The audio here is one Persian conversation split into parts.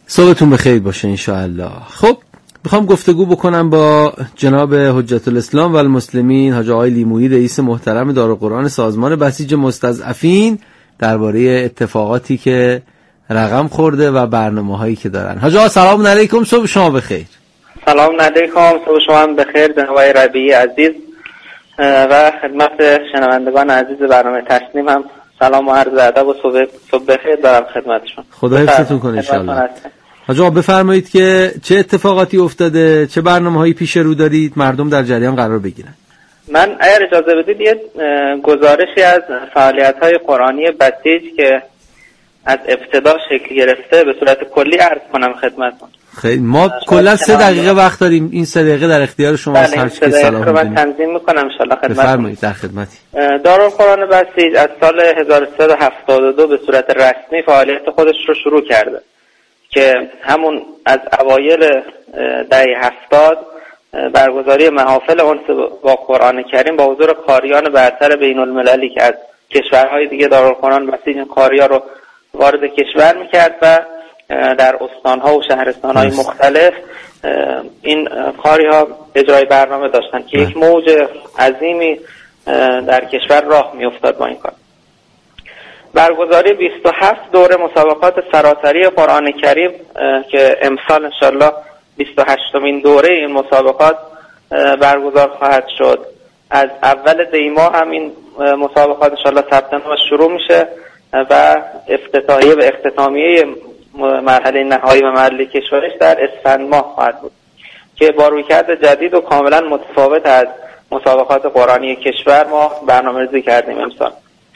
صبحتون بخیر باشه انشاءالله. خب میخوام گفتگو بکنم با جناب حجت الاسلام و المسلمین حاج آقای لیمویی، رئیس محترم دارالقرآن سازمان بسیج مستضعفین، درباره اتفاقاتی که رقم خورده و برنامه‌هایی که دارن. حاج آقا سلام علیکم، صبح شما بخیر. سلام علیکم، صبح شما بخیر جناب آقای ربیعی عزیز و خدمت شنوندگان عزیز برنامه تسنیم هم سلام و عرض ادب و صبح بخیر دارم خدمتشون. خدا حفظتون کنه انشاءالله. حاج آقا بفرمایید که چه اتفاقاتی افتاده، چه برنامه‌هایی پیش رو دارید، مردم در جریان قرار بگیرن. من اگر اجازه بدید یه گزارشی از فعالیت‌های قرآنی بسیج که از ابتدا شکل گرفته به صورت کلی عرض کنم خدمتتون. خیلی ما کلا 3 دقیقه وقت داریم، این 3 دقیقه در اختیار شما است. هر چی سلام رو من تنظیم می‌کنم ان شاءالله خدمتتون. بفرمایید، در خدمتی. دارالقرآن بسیج از سال 1372 به صورت رسمی فعالیت خودش رو شروع کرده که همون از اوایل دهه 70 برگزاری محافل انس با قرآن کریم با حضور قاریان برتر بین المللی که از کشورهای دیگه دارالقرآن بسیج قاریا رو وارد کشور میکرد و در استانها و شهرستانهای مختلف این قاریها اجرای برنامه داشتن که یک موج عظیمی در کشور راه میافتاد با این کار. برگزاری 27 دوره مسابقات سراسری قرآن کریم که امسال انشالله 28مین دوره این مسابقات برگزار خواهد شد. از اول دی ماه هم این مسابقات انشالله ثبت نام شروع میشه و افتتاحیه و اختتامیه مرحله نهایی و مرحله کشورش در اسفند ماه خواهد بود که با رویکرد جدید و کاملا متفاوت از مسابقات قرآنی کشور ما برنامه‌ریزی کردیم امسال.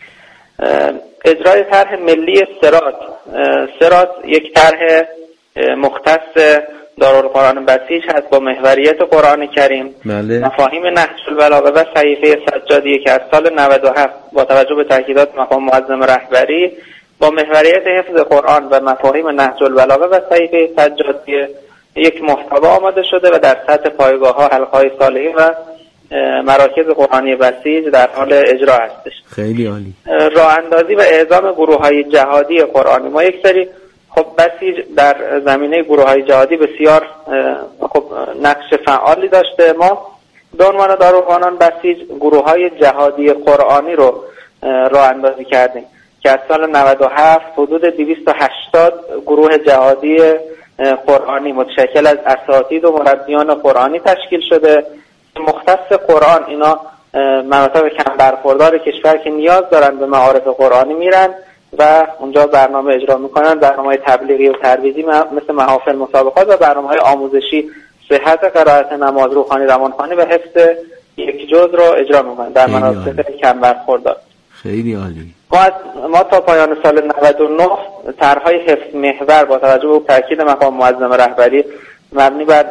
اجرای طرح ملی سرات یک طرح مختص دارالقرآن بسیج هست با محوریت قرآن کریم. بله. مفاهیم نهج البلاغه و صحیفه سجادیه که از سال 97 با توجه به تاکیدات مقام معظم رهبری با محوریت حفظ قرآن و مفاهیم نهج البلاغه و صحیفه سجادیه یک محتوا آماده شده و در سطح پایگاه‌ها، حلقه‌های صالحین و مراکز قرآنی بسیج در حال اجرا هستش. خیلی عالی. راه اندازی و اعزام گروه‌های جهادی قرآنی. ما یک سری خب بسیج در زمینه گروه‌های جهادی بسیار خب نقش فعالی داشته. ما به عنوان دارالقرآن بسیج گروه‌های جهادی قرآنی رو راه اندازی کردیم که از سال 97 حدود 280 گروه جهادی قرآنی متشکل از اساتید و مربیان قرآنی تشکیل شده. مختص قرآن اینا مناطق کم برخوردار کشور که نیاز دارن به معارف قرآنی میرن و اونجا برنامه اجرا میکنن، برنامه‌های تبلیغی و ترویجی مثل محافل مسابقات و برنامه‌های آموزشی صحت قرائت نماز، روحانی روانخوانی و حفظ یک جز رو اجرا میکنن در مناطق کم برخوردار. خیلی عالی. ما تا پایان سال 99 طرح‌های حفظ محور با توجه به تاکید مقام معظم رهبری مبنی بر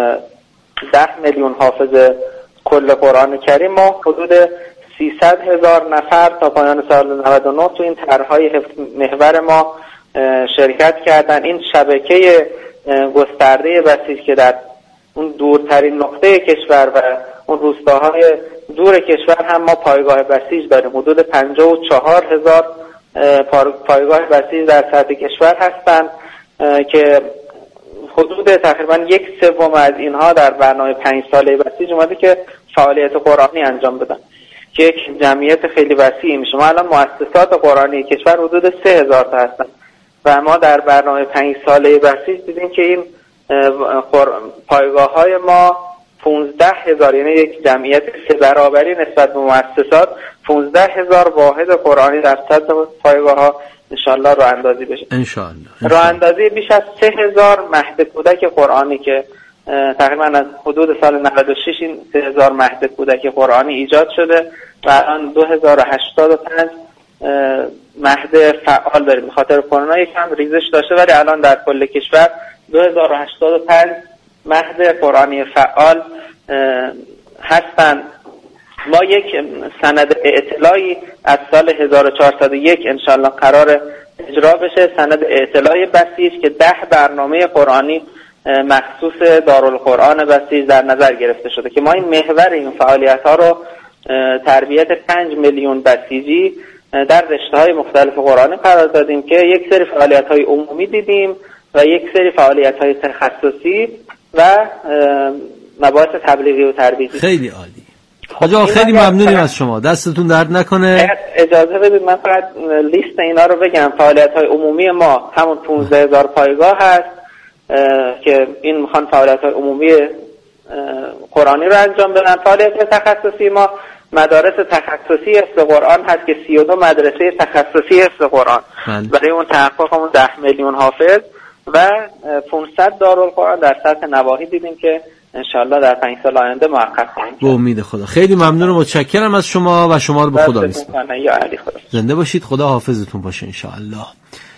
10 میلیون حافظ کل قرآن کریم ما حدود 300,000 نفر تا پایان سال 99 تو این طرح‌های حفظ محور ما شرکت کردن. این شبکه گسترده بسیج که در اون دورترین نقطه کشور و اون روستاهای دور کشور هم ما پایگاه بسیج داریم. حدود 54,000 پایگاه بسیج در سطح کشور هستند که حدود تقریبا 1/3 از اینها در برنامه 5 ساله بسیج اومده که فعالیت قرآنی انجام بدن که یک جمعیت خیلی وسیعی میشه. ما الان مؤسسات قرآنی کشور حدود 3,000 تا هستن و ما در برنامه 5 ساله بسیج دیدیم که این پایگاه‌های ما 15,000 یعنی یک جمعیت 3 برابری نسبت به مؤسسات 15,000 واحد قرآنی در سطح پایگاه‌ها انشالله راه اندازی بشه. انشالله. راه اندازی بیش از 3,000 مهد کودک قرآنی که تقریبا از حدود سال 96 این 3,000 مهد کودک قرآنی ایجاد شده و الان 2085 مهد فعال داریم. به خاطر کرونا یکم ریزش داشته ولی الان در کل کشور 2085 مهد قرآنی فعال هستند. ما یک سند اطلاعی از سال 1401 انشالله قرار اجرا بشه، سند اطلاعی بسیج که 10 برنامه قرآنی مخصوص دارالقرآن بسیج در نظر گرفته شده که ما این محور این فعالیت ها رو تربیت 5 میلیون بسیجی در رشته‌های مختلف قرآنی قرار دادیم که یک سری فعالیت‌های عمومی دیدیم و یک سری فعالیت‌های تخصصی و مباحث تبلیغی و ترویجی. خیلی عالی. حاجا خیلی ممنونیم از شما، دستتون درد نکنه. اجازه بدید من فقط لیست اینا رو بگم. فعالیت‌های عمومی ما همون 15000 پایگاه هست که این میخوان فعالیت‌های عمومی قرآنی رو انجام بدن. فعالیت تخصصی ما مدارس تخصصی حفظ قرآن هست که 32 مدرسه تخصصی حفظ قرآن برای اون تحقق اون 10 میلیون حافظ و 500 دارالقرآن در سطح نواحی دیدیم که انشالله در 5 سال آینده محقق خواهیم. به امید خدا. خیلی ممنون و متشکرم از شما و شما رو به خدا میسپارم. یا علی خدا. زنده باشید. خدا حافظتون باشه انشالله.